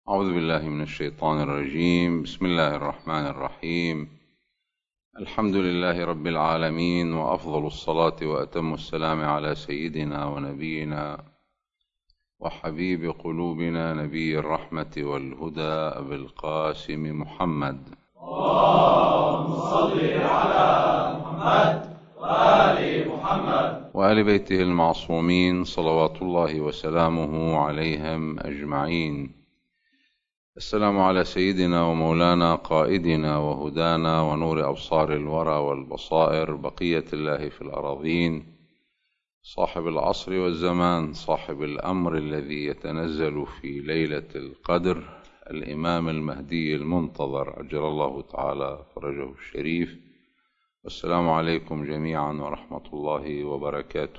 أعوذ بالله من الشيطان الرجيم. بسم الله الرحمن الرحيم. الحمد لله رب العالمين، وأفضل الصلاة وأتم السلام على سيدنا ونبينا وحبيب قلوبنا نبي الرحمة والهدى أبي القاسم محمد. اللهم صل على محمد وآل محمد وآل بيته المعصومين صلوات الله وسلامه عليهم أجمعين. السلام على سيدنا ومولانا قائدنا وهدانا ونور أبصار الورى والبصائر، بقية الله في الأراضين، صاحب العصر والزمان، صاحب الأمر الذي يتنزل في ليلة القدر، الإمام المهدي المنتظر عجل الله تعالى فرجه الشريف. والسلام عليكم جميعا ورحمة الله وبركاته.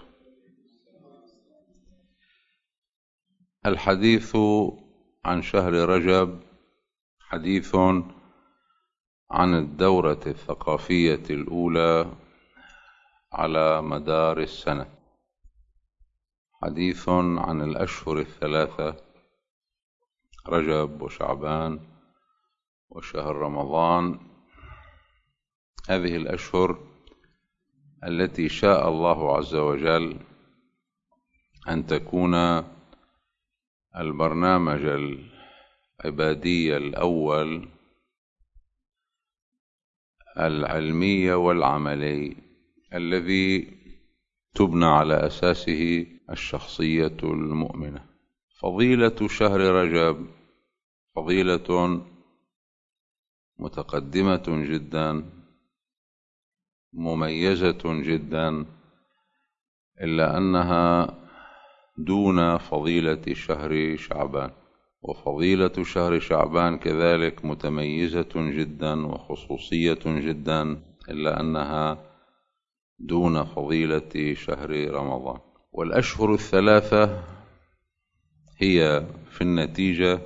الحديث عن شهر رجب حديث عن الدورة الثقافية الأولى على مدار السنة، حديث عن الأشهر الثلاثة رجب وشعبان وشهر رمضان. هذه الأشهر التي شاء الله عز وجل أن تكون البرنامج العبادي الأول العلمي والعملي الذي تبنى على أساسه الشخصية المؤمنة. فضيلة شهر رجب فضيلة متقدمة جدا، مميزة جدا، إلا أنها دون فضيلة شهر شعبان، وفضيلة شهر شعبان كذلك متميزة جدا وخصوصية جدا، إلا أنها دون فضيلة شهر رمضان. والأشهر الثلاثة هي في النتيجة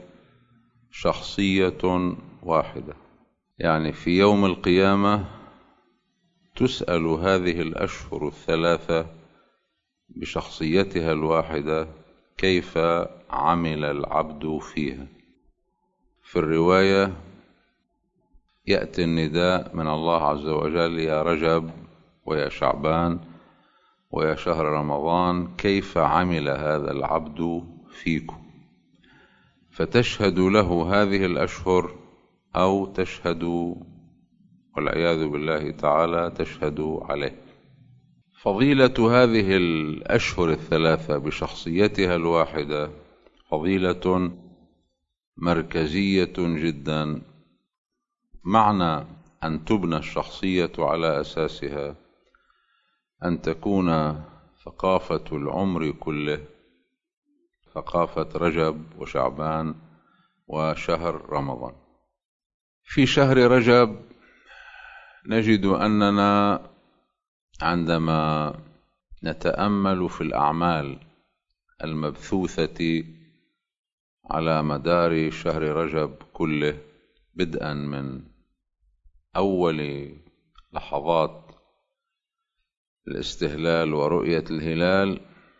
شخصية واحدة، يعني في يوم القيامة تسأل هذه الأشهر الثلاثة بشخصيتها الواحدة كيف عمل العبد فيها. في الرواية يأتي النداء من الله عز وجل: يا رجب ويا شعبان ويا شهر رمضان، كيف عمل هذا العبد فيكم؟ فتشهد له هذه الأشهر، أو تشهد والعياذ بالله تعالى تشهد عليه. فضيلة هذه الأشهر الثلاثة بشخصيتها الواحدة فضيلة مركزية جدا. معنى أن تبنى الشخصية على أساسها أن تكون ثقافة العمر كله ثقافة رجب وشعبان وشهر رمضان. في شهر رجب نجد أننا عندما نتأمل في الأعمال المبثوثة على مدار شهر رجب كله، بدءا من أول لحظات الاستهلال ورؤية الهلال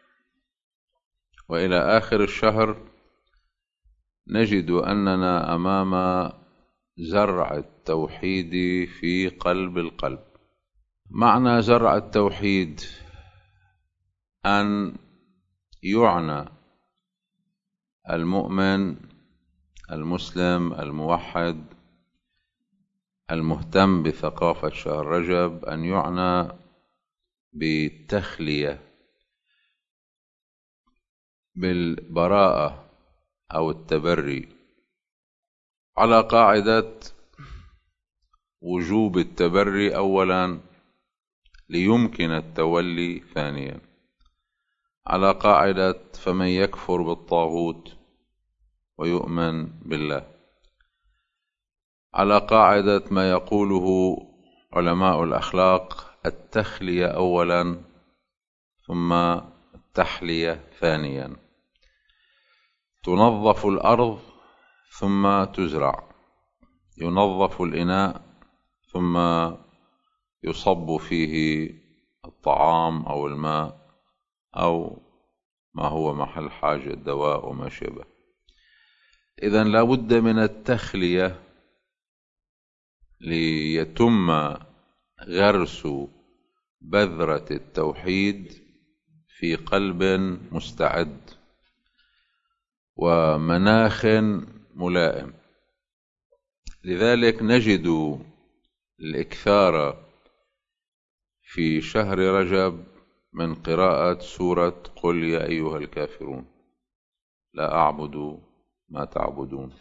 وإلى آخر الشهر، نجد أننا أمام زرع التوحيد في قلب القلب. معنى زرع التوحيد أن يعنى المؤمن المسلم الموحد المهتم بثقافة شهر رجب أن يعنى بالتخلية، بالبراءة أو التبري، على قاعدة وجوب التبري أولا ليمكن التولي ثانيا، على قاعدة فمن يكفر بالطاغوت ويؤمن بالله، على قاعدة ما يقوله علماء الأخلاق: التخلية أولا ثم التحلية ثانيا. تنظف الأرض ثم تزرع، ينظف الإناء ثم يصب فيه الطعام أو الماء أو ما هو محل حاجة، الدواء وما شابه. إذن لا بد من التخلية ليتم غرس بذرة التوحيد في قلب مستعد ومناخ ملائم. لذلك نجد الإكثار في شهر رجب من قراءة سورة قل يا أيها الكافرون لا أعبد ما تعبدون.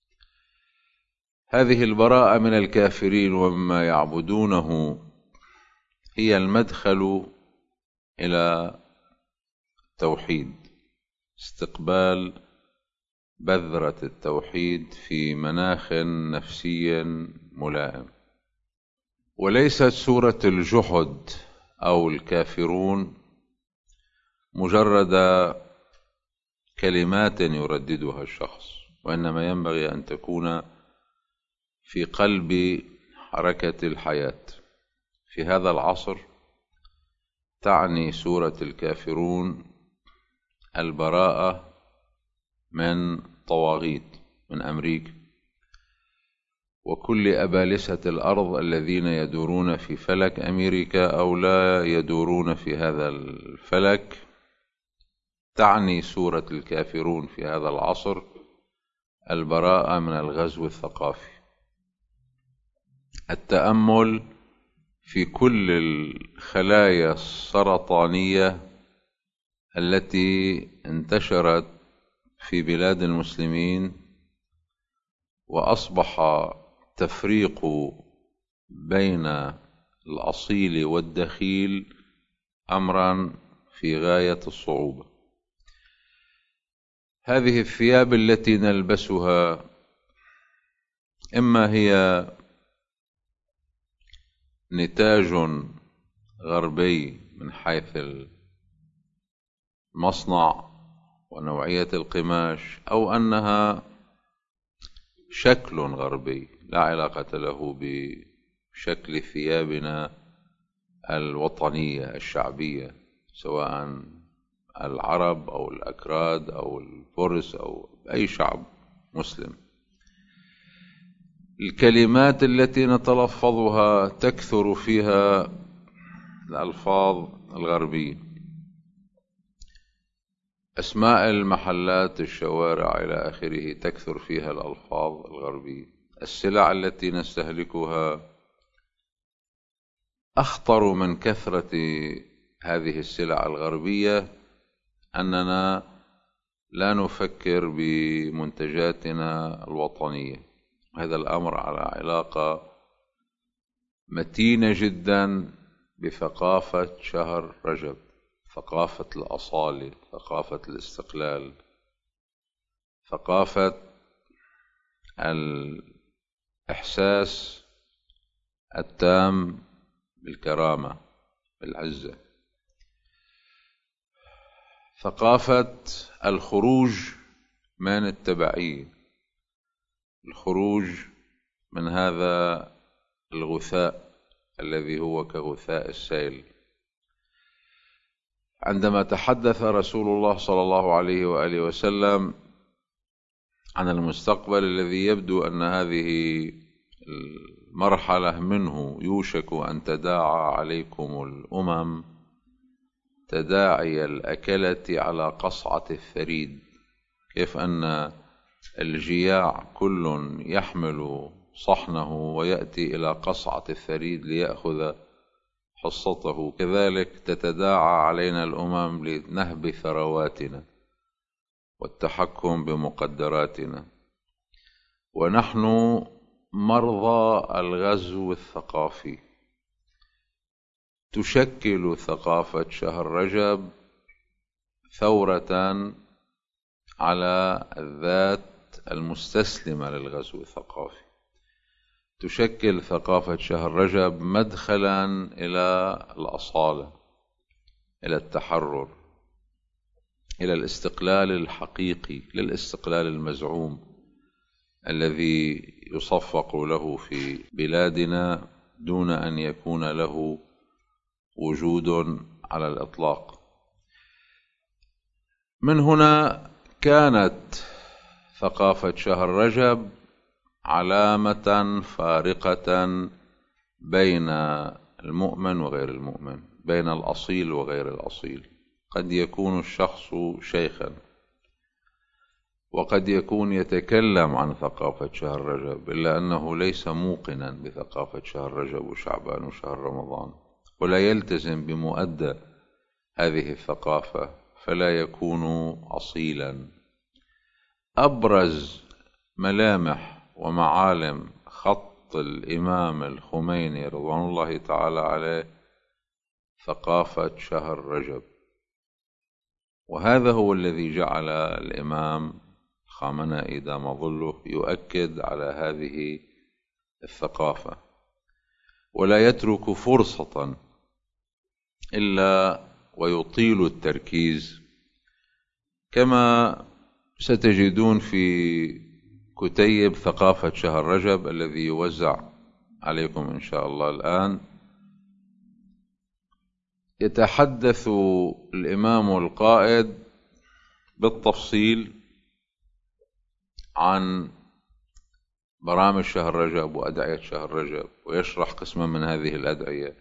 هذه البراءة من الكافرين ومما يعبدونه هي المدخل إلى التوحيد، استقبال بذرة التوحيد في مناخ نفسي ملائم. وليست سورة الجحد أو الكافرون مجرد كلمات يرددها الشخص، وإنما ينبغي أن تكون في قلب حركة الحياة. في هذا العصر تعني سورة الكافرون البراءة من طواغيت، من أمريكا وكل أبالسة الأرض الذين يدورون في فلك أمريكا أو لا يدورون في هذا الفلك. تعني سورة الكافرون في هذا العصر البراءة من الغزو الثقافي، التأمل في كل الخلايا السرطانية التي انتشرت في بلاد المسلمين، وأصبح تفريق بين الأصيل والدخيل أمرا في غاية الصعوبة. هذه الثياب التي نلبسها إما هي نتاج غربي من حيث المصنع ونوعية القماش، أو أنها شكل غربي لا علاقة له بشكل ثيابنا الوطنية الشعبية، سواء العرب أو الأكراد أو الفرس أو أي شعب مسلم. الكلمات التي نتلفظها تكثر فيها الألفاظ الغربية، أسماء المحلات، الشوارع إلى آخره تكثر فيها الألفاظ الغربية. السلع التي نستهلكها أخطر من كثرة هذه السلع الغربية أننا لا نفكر بمنتجاتنا الوطنية. هذا الأمر على علاقة متينة جدا بثقافة شهر رجب، ثقافة الأصالة، ثقافة الاستقلال، ثقافة الإحساس التام بالكرامة بالعزة، ثقافة الخروج من التبعية، الخروج من هذا الغثاء الذي هو كغثاء السيل. عندما تحدث رسول الله صلى الله عليه وآله وسلم عن المستقبل الذي يبدو أن هذه المرحلة منه يوشك أن تداعى عليكم الأمم تداعي الأكلة على قصعة الثريد، كيف أن الجياع كل يحمل صحنه ويأتي إلى قصعة الثريد ليأخذ حصته، كذلك تتداعى علينا الأمم لنهب ثرواتنا والتحكم بمقدراتنا، ونحن مرضى الغزو الثقافي. تشكل ثقافة شهر رجب ثورة على الذات المستسلمة للغزو الثقافي، تشكل ثقافة شهر رجب مدخلا إلى الأصالة، إلى التحرر، إلى الاستقلال الحقيقي، للاستقلال المزعوم الذي يصفق له في بلادنا دون أن يكون له وجود على الإطلاق. من هنا كانت ثقافة شهر رجب علامة فارقة بين المؤمن وغير المؤمن، بين الأصيل وغير الأصيل. قد يكون الشخص شيخا وقد يكون يتكلم عن ثقافة شهر رجب، إلا أنه ليس موقنا بثقافة شهر رجب وشعبان وشهر رمضان، ولا يلتزم بمؤدى هذه الثقافة، فلا يكون أصيلا. أبرز ملامح ومعالم خط الإمام الخميني رضوان الله تعالى عليه ثقافة شهر رجب، وهذا هو الذي جعل الإمام خامنئي دام ظله يؤكد على هذه الثقافة، ولا يترك فرصة إلا ويطيل التركيز، كما ستجدون في كتيب ثقافة شهر رجب الذي يوزع عليكم إن شاء الله الآن. يتحدث الإمام القائد بالتفصيل عن برامج شهر رجب وأدعية شهر رجب، ويشرح قسما من هذه الأدعية،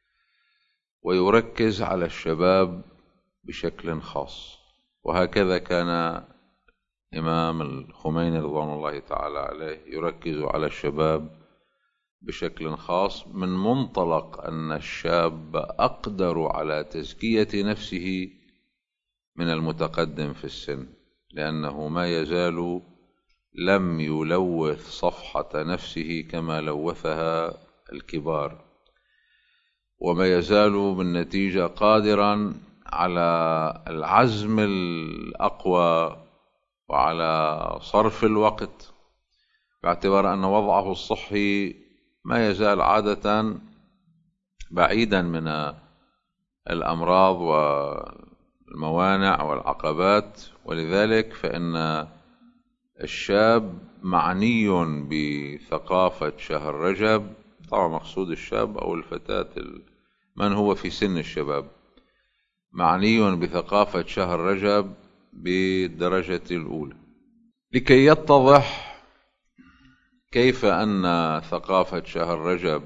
ويركز على الشباب بشكل خاص. وهكذا كان إمام الخميني رضوان الله تعالى عليه يركز على الشباب بشكل خاص، من منطلق أن الشاب أقدر على تزكية نفسه من المتقدم في السن، لأنه ما يزال لم يلوث صفحة نفسه كما لوثها الكبار، وما يزال بالنتيجة قادرا على العزم الأقوى وعلى صرف الوقت، باعتبار أن وضعه الصحي ما يزال عادة بعيدا من الأمراض والموانع والعقبات. ولذلك فإن الشاب معني بثقافة شهر رجب، طبعا مقصود الشاب أو الفتاة من هو في سن الشباب، معني بثقافة شهر رجب بالدرجة الأولى، لكي يتضح كيف أن ثقافة شهر رجب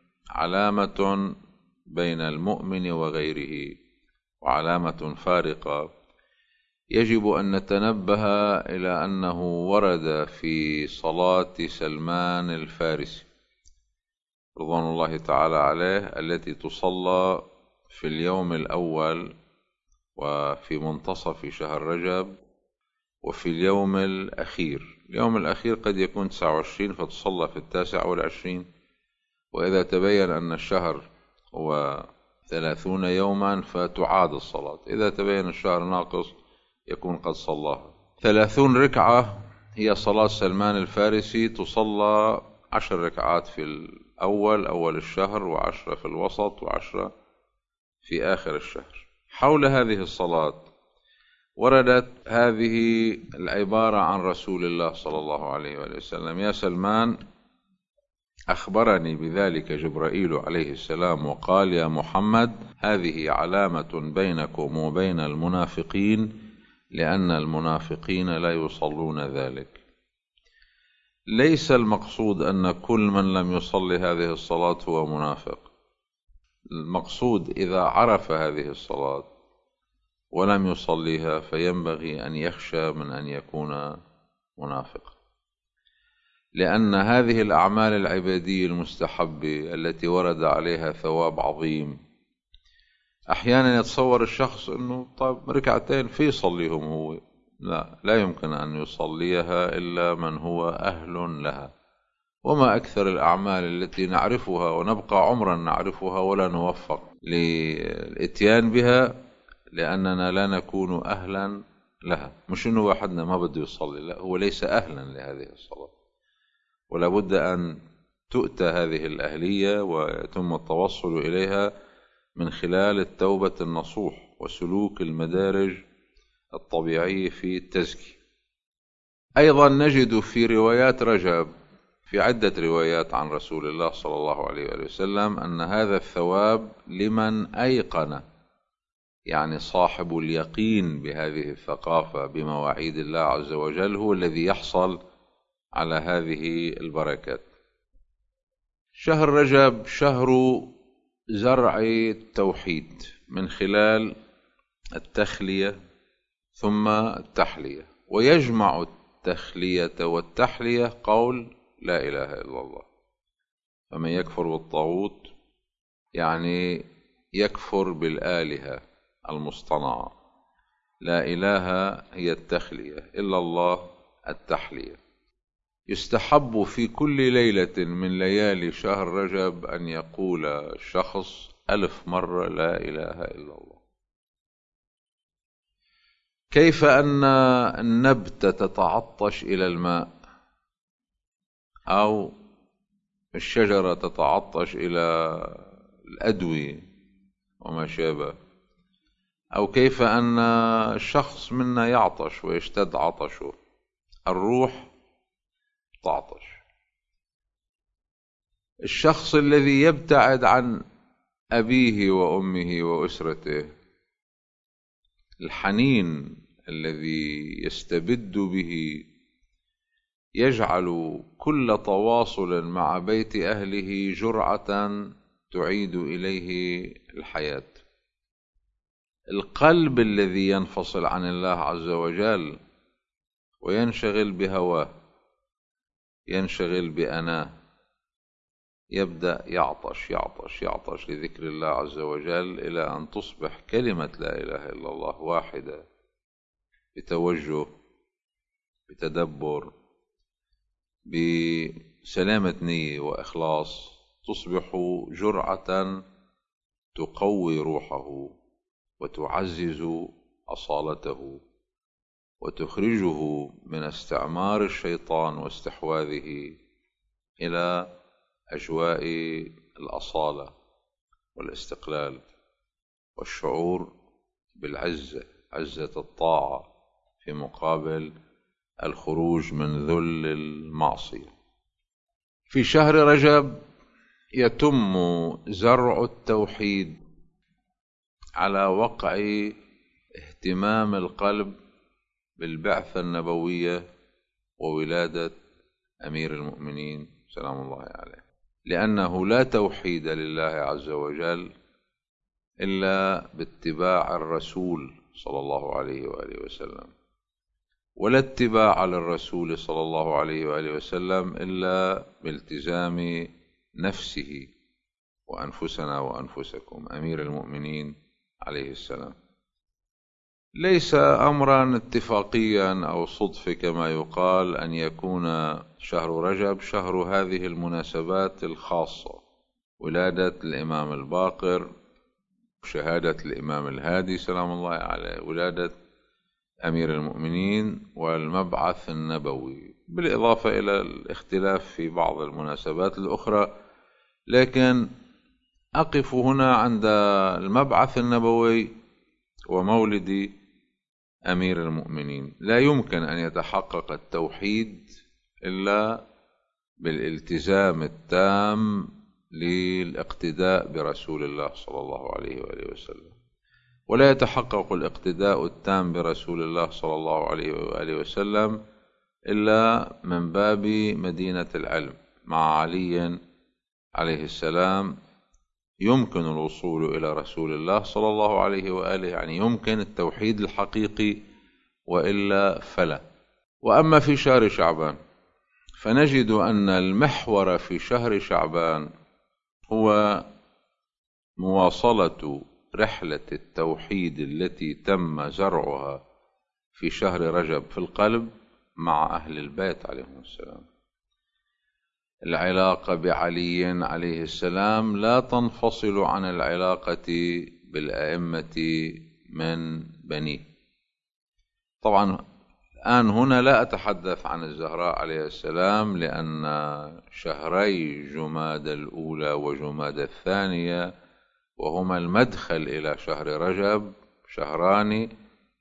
علامة بين المؤمن وغيره وعلامة فارقة. يجب أن نتنبه إلى أنه ورد في صلاة سلمان الفارسي رضوان الله تعالى عليه التي تصلى في اليوم الأول وفي منتصف شهر رجب وفي اليوم الأخير. اليوم الأخير قد يكون 29 فتصلى في 29، وإذا تبين أن الشهر هو 30 يوما فتعاد الصلاة، إذا تبين الشهر ناقص يكون قد صلاها. 30 ركعة هي صلاة سلمان الفارسي، تصلى 10 ركعات في الأول أول الشهر، و10 في الوسط، و10 في آخر الشهر. حول هذه الصلاة وردت هذه العبارة عن رسول الله صلى الله عليه وسلم: يا سلمان، أخبرني بذلك جبرائيل عليه السلام وقال: يا محمد، هذه علامة بينكم وبين المنافقين، لأن المنافقين لا يصلون ذلك. ليس المقصود أن كل من لم يصلي هذه الصلاة هو منافق، المقصود إذا عرف هذه الصلاة ولم يصليها فينبغي أن يخشى من أن يكون منافقا، لأن هذه الأعمال العبادية المستحبة التي ورد عليها ثواب عظيم، أحيانا يتصور الشخص أنه طيب ركعتين في يصليهم هو، لا يمكن أن يصليها إلا من هو أهل لها. وما أكثر الأعمال التي نعرفها ونبقى عمرا نعرفها ولا نوفق للإتيان بها لأننا لا نكون أهلا لها. مش أنه واحدنا ما بده يصلي، لا، هو ليس أهلا لهذه الصلاة، ولا بد أن تؤتى هذه الأهلية ويتم التوصل إليها من خلال التوبة النصوح وسلوك المدارج الطبيعية في التزكية. أيضا نجد في روايات رجب، في عدة روايات عن رسول الله صلى الله عليه وسلم، أن هذا الثواب لمن أيقن يعني صاحب اليقين بهذه الثقافة بمواعيد الله عز وجل هو الذي يحصل على هذه البركات. شهر رجب شهر زرع التوحيد من خلال التخلية ثم التحلية، ويجمع التخلية والتحلية قول لا إله إلا الله. فمن يكفر بالطاغوت يعني يكفر بالآلهة المصطنعة، لا إله هي التخلية، إلا الله التحلية. يستحب في كل ليلة من ليالي شهر رجب أن يقول الشخص 1000 مرة لا إله إلا الله. كيف أن النبتة تتعطش إلى الماء، أو الشجرة تتعطش إلى الأدوية وما شابه، أو كيف أن الشخص منا يعطش ويشتد عطشه، الروح تعطش. الشخص الذي يبتعد عن أبيه وأمه وأسرته، الحنين الذي يستبد به يجعل كل تواصل مع بيت أهله جرعة تعيد إليه الحياة. القلب الذي ينفصل عن الله عز وجل وينشغل بهواه، ينشغل بأناه، يبدأ يعطش يعطش يعطش لذكر الله عز وجل، إلى أن تصبح كلمة لا إله إلا الله واحدة بتوجه، بتدبر، بسلامة نية وإخلاص، تصبح جرعة تقوي روحه وتعزز أصالته وتخرجه من استعمار الشيطان واستحواذه إلى أجواء الأصالة والاستقلال والشعور بالعزة، عزة الطاعة في مقابل الخروج من ذل المعصية. في شهر رجب يتم زرع التوحيد على وقع اهتمام القلب بالبعثة النبوية وولادة أمير المؤمنين سلام الله عليه، لأنه لا توحيد لله عز وجل إلا باتباع الرسول صلى الله عليه وآله وسلم، ولا اتباع للرسول صلى الله عليه وآله وسلم إلا بالتزام نفسه وأنفسنا وأنفسكم أمير المؤمنين عليه السلام. ليس أمرا اتفاقيا أو صدف كما يقال أن يكون شهر رجب شهر هذه المناسبات الخاصة، ولادة الإمام الباقر، شهادة الإمام الهادي سلام الله عليه، ولادة أمير المؤمنين، والمبعث النبوي، بالإضافة إلى الاختلاف في بعض المناسبات الأخرى. لكن أقف هنا عند المبعث النبوي ومولد أمير المؤمنين. لا يمكن أن يتحقق التوحيد إلا بالالتزام التام للاقتداء برسول الله صلى الله عليه وآله وسلم، ولا يتحقق الاقتداء التام برسول الله صلى الله عليه وآله وسلم إلا من باب مدينة العلم. مع علي عليه السلام يمكن الوصول إلى رسول الله صلى الله عليه وآله، يعني يمكن التوحيد الحقيقي، وإلا فلا. وأما في شهر شعبان فنجد أن المحور في شهر شعبان هو مواصلة رحلة التوحيد التي تم زرعها في شهر رجب في القلب مع أهل البيت عليهم السلام. العلاقة بعلي عليه السلام لا تنفصل عن العلاقة بالأئمة من بنيه. طبعا الآن هنا لا أتحدث عن الزهراء عليه السلام، لأن شهري جماد الأولى وجماد الثانية وهما المدخل إلى شهر رجب شهران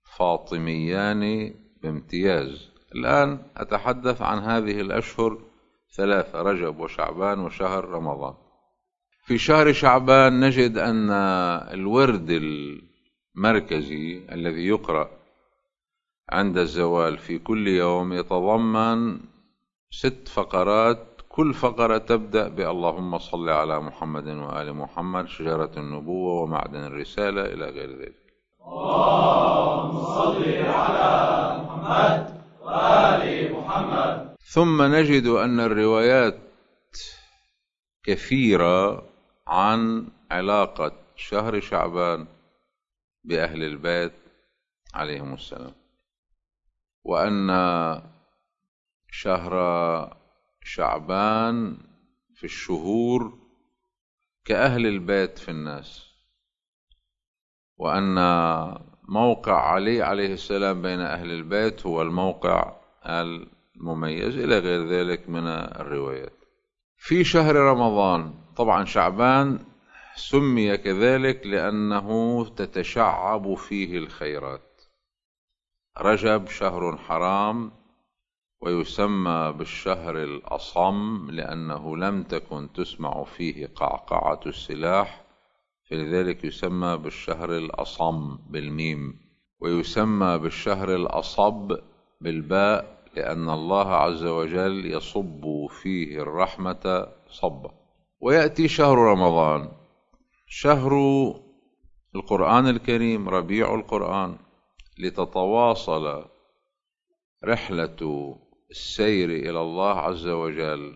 فاطميان بامتياز. الآن أتحدث عن هذه الأشهر 3، رجب وشعبان وشهر رمضان. في شهر شعبان نجد أن الورد مركزي الذي يقرأ عند الزوال في كل يوم يتضمن 6 فقرات، كل فقرة تبدأ ب"اللهم صل على محمد وآل محمد، شجرة النبوة ومعدن الرسالة" إلى غير ذلك. اللهم صل على محمد وآل محمد. ثم نجد أن الروايات كثيرة عن علاقة شهر شعبان بأهل البيت عليهم السلام، وأن شهر شعبان في الشهور كأهل البيت في الناس، وأن موقع علي عليه السلام بين أهل البيت هو الموقع المميز إلى غير ذلك من الروايات. في شهر رمضان طبعا شعبان سمي كذلك لأنه تتشعب فيه الخيرات. رجب شهر حرام ويسمى بالشهر الأصم لأنه لم تكن تسمع فيه قعقعة السلاح، فلذلك يسمى بالشهر الأصم بالميم، ويسمى بالشهر الأصب بالباء لأن الله عز وجل يصب فيه الرحمة صبا. ويأتي شهر رمضان شهر القرآن الكريم، ربيع القرآن، لتتواصل رحلة السير إلى الله عز وجل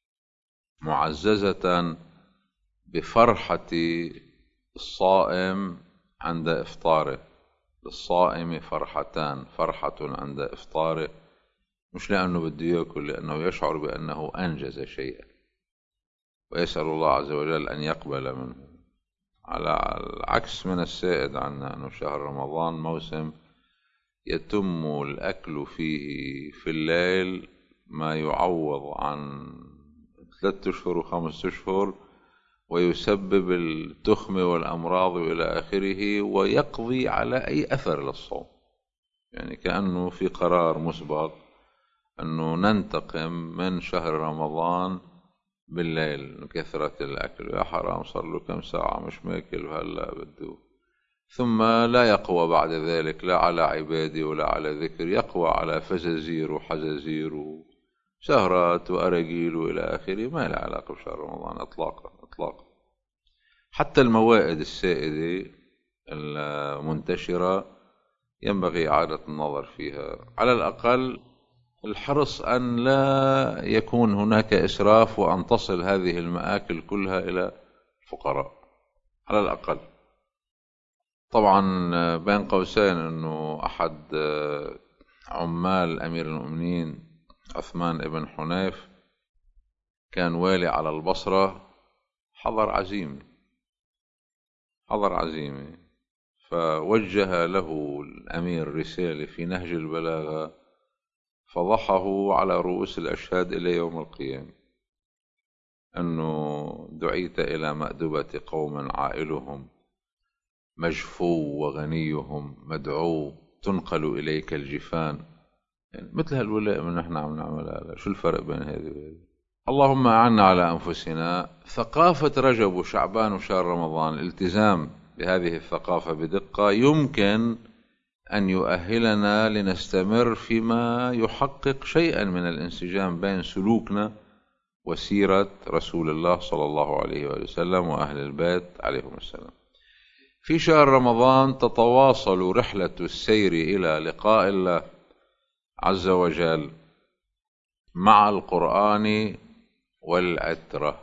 معززة بفرحة الصائم عند إفطاره. للصائم فرحتان: فرحة عند إفطاره، مش لأنه بده يأكل، لأنه يشعر بأنه أنجز شيئا ويسأل الله عز وجل أن يقبل منه، على العكس من السائد عنا أنه شهر رمضان موسم يتم الأكل فيه في الليل ما يعوض عن 3 أشهر و5 أشهر، ويسبب التخم والأمراض إلى آخره، ويقضي على أي أثر للصوم. يعني كأنه في قرار مسبق أنه ننتقم من شهر رمضان بالليل كثرة الأكل. يا حرام صار له كم ساعة مش ماكل وهلا بده، ثم لا يقوى بعد ذلك لا على عبادة ولا على ذكر، يقوى على فزازير وحزازير وسهرات وأرجيل وإلى آخره، ما له علاقة بشهر رمضان إطلاقا إطلاقا. حتى الموائد السائدة المنتشرة ينبغي إعادة النظر فيها، على الأقل الحرص أن لا يكون هناك إسراف، وأن تصل هذه المآكل كلها إلى الفقراء على الأقل. طبعا بين قوسين أنه أحد عمال أمير المؤمنين عثمان بن حنيف كان والي على البصرة، حضر عزيمة، فوجه له الأمير رسالة في نهج البلاغة فضحه على رؤوس الأشهاد إلى يوم القيامة، أنه دعيت إلى مأدبة قوم عائلهم مجفو وغنيهم مدعو، تنقل إليك الجفان. يعني مثل هالولاء من نحن عم نعملها، شو الفرق بين هذه وهذه؟ اللهم أعنا على أنفسنا. ثقافة رجب وشعبان وشهر رمضان، الالتزام بهذه الثقافة بدقة يمكن أن يؤهلنا لنستمر فيما يحقق شيئا من الانسجام بين سلوكنا وسيرة رسول الله صلى الله عليه وسلم وأهل البيت عليهم السلام. في شهر رمضان تتواصل رحلة السير إلى لقاء الله عز وجل مع القرآن والعترة.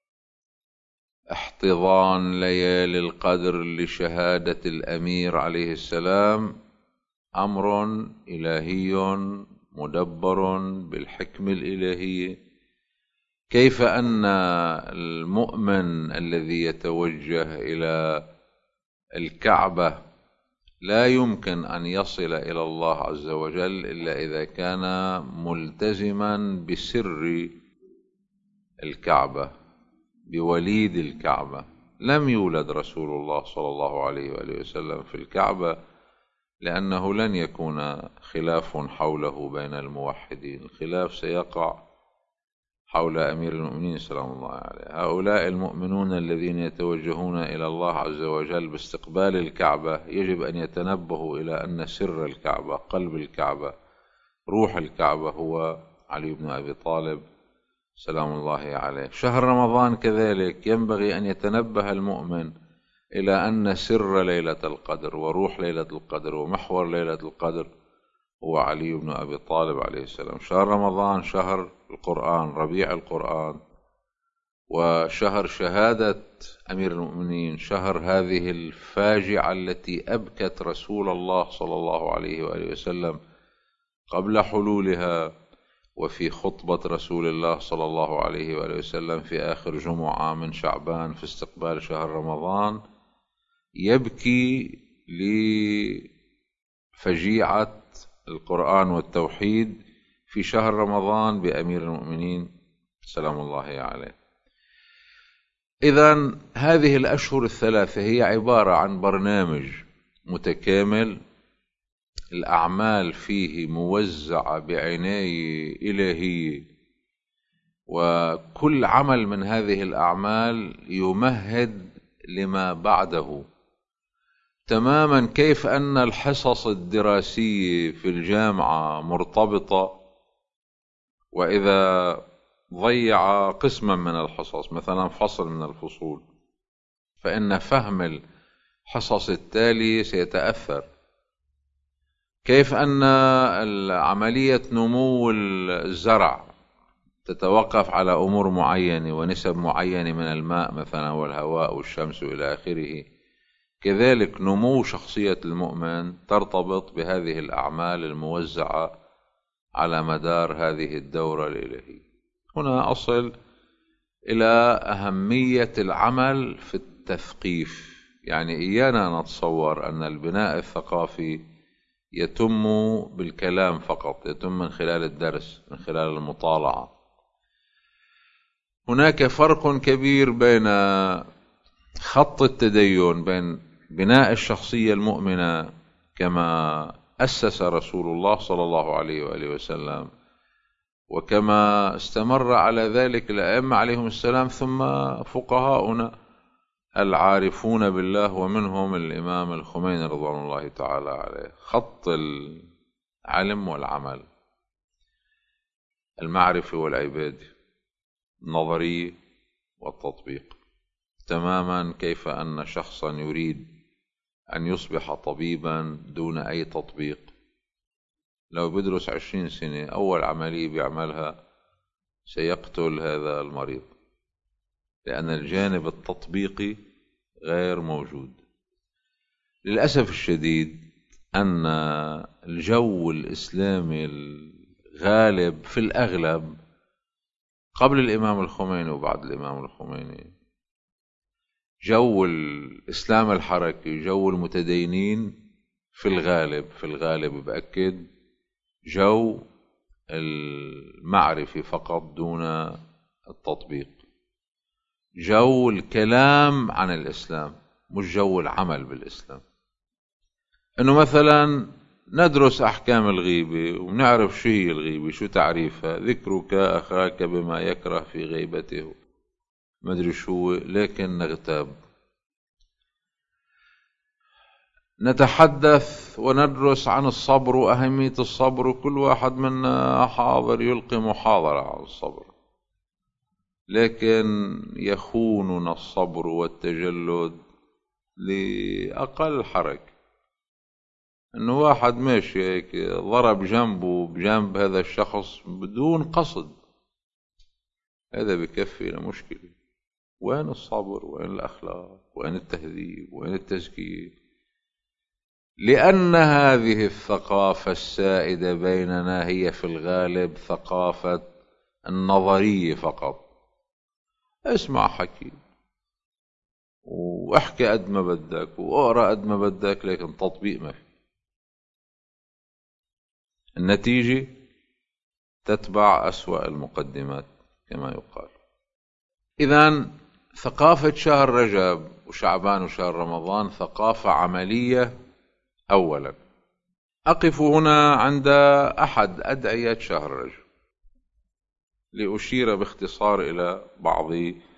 احتضان ليالي القدر لشهادة الأمير عليه السلام أمر إلهي مدبر بالحكمة الإلهية. كيف أن المؤمن الذي يتوجه إلى الكعبة لا يمكن أن يصل إلى الله عز وجل إلا إذا كان ملتزما بسر الكعبة، بوليد الكعبة. لم يولد رسول الله صلى الله عليه وآله وسلم في الكعبة، لأنه لن يكون خلاف حوله بين الموحدين. الخلاف سيقع حول أمير المؤمنين سلام الله عليه. هؤلاء المؤمنون الذين يتوجهون إلى الله عز وجل باستقبال الكعبة يجب أن يتنبهوا إلى أن سر الكعبة، قلب الكعبة، روح الكعبة هو علي بن أبي طالب سلام الله عليه. شهر رمضان كذلك ينبغي أن يتنبه المؤمن إلى أن سر ليلة القدر وروح ليلة القدر ومحور ليلة القدر هو علي بن أبي طالب عليه السلام. شهر رمضان شهر القرآن، ربيع القرآن، وشهر شهادة أمير المؤمنين، شهر هذه الفاجعة التي أبكت رسول الله صلى الله عليه وآله وسلم قبل حلولها، وفي خطبة رسول الله صلى الله عليه وآله وسلم في آخر جمعة من شعبان في استقبال شهر رمضان يبكي لفجيعة القرآن والتوحيد في شهر رمضان بأمير المؤمنين سلام الله عليه. إذن هذه الأشهر الثلاثة هي عبارة عن برنامج متكامل، الأعمال فيه موزعة بعناية إلهية، وكل عمل من هذه الأعمال يمهد لما بعده تماما. كيف أن الحصص الدراسية في الجامعة مرتبطة، وإذا ضيع قسما من الحصص مثلا فصل من الفصول فإن فهم الحصص التالي سيتأثر. كيف أن عملية نمو الزرع تتوقف على أمور معينة ونسب معينة من الماء مثلا والهواء والشمس إلى آخره، كذلك نمو شخصية المؤمن ترتبط بهذه الأعمال الموزعة على مدار هذه الدورة الإلهية. هنا أصل إلى أهمية العمل في التثقيف. يعني إيانا نتصور أن البناء الثقافي يتم بالكلام فقط، يتم من خلال الدرس، من خلال المطالعة. هناك فرق كبير بين خط التدين، بين بناء الشخصية المؤمنة كما أسس رسول الله صلى الله عليه وآله وسلم وكما استمر على ذلك الأئمة عليهم السلام، ثم فقهاؤنا العارفون بالله ومنهم الإمام الخميني رضوان الله تعالى عليه. خط العلم والعمل، المعرفة والعبادة، النظرية والتطبيق تماما. كيف أن شخصا يريد أن يصبح طبيبا دون أي تطبيق، لو بدرس 20 سنة أول عملية بيعملها سيقتل هذا المريض، لأن الجانب التطبيقي غير موجود. للأسف الشديد أن الجو الإسلامي الغالب في الأغلب قبل الإمام الخميني وبعد الإمام الخميني جو الإسلام الحركي، جو المتدينين في الغالب بأكد جو المعرفة فقط دون التطبيق، جو الكلام عن الإسلام مش جو العمل بالإسلام. إنه مثلا ندرس أحكام الغيبة ونعرف شو هي الغيبة، شو تعريفها، ذكرك أخاك بما يكره في غيبته ما أدري شو، لكن نغتاب. نتحدث وندرس عن الصبر وأهمية الصبر، وكل واحد منا حاضر يلقي محاضرة عن الصبر، لكن يخوننا الصبر والتجلد لأقل حركة. إنه واحد ماشي هيك ضرب جنبه بجنب هذا الشخص بدون قصد، هذا بكفي لمشكلة. وين الصبر؟ وين الأخلاق؟ وين التهذيب؟ وين التزكية؟ لأن هذه الثقافة السائدة بيننا هي في الغالب ثقافة النظرية فقط. اسمع حكي واحكي قد ما بدك واقرأ قد ما بدك، لكن تطبيق ما في. النتيجة تتبع أسوأ المقدمات كما يقال. إذن ثقافة شهر رجب وشعبان وشهر رمضان ثقافة عملية. أولا أقف هنا عند أحد أدعية شهر رجب. لأشير باختصار إلى بعض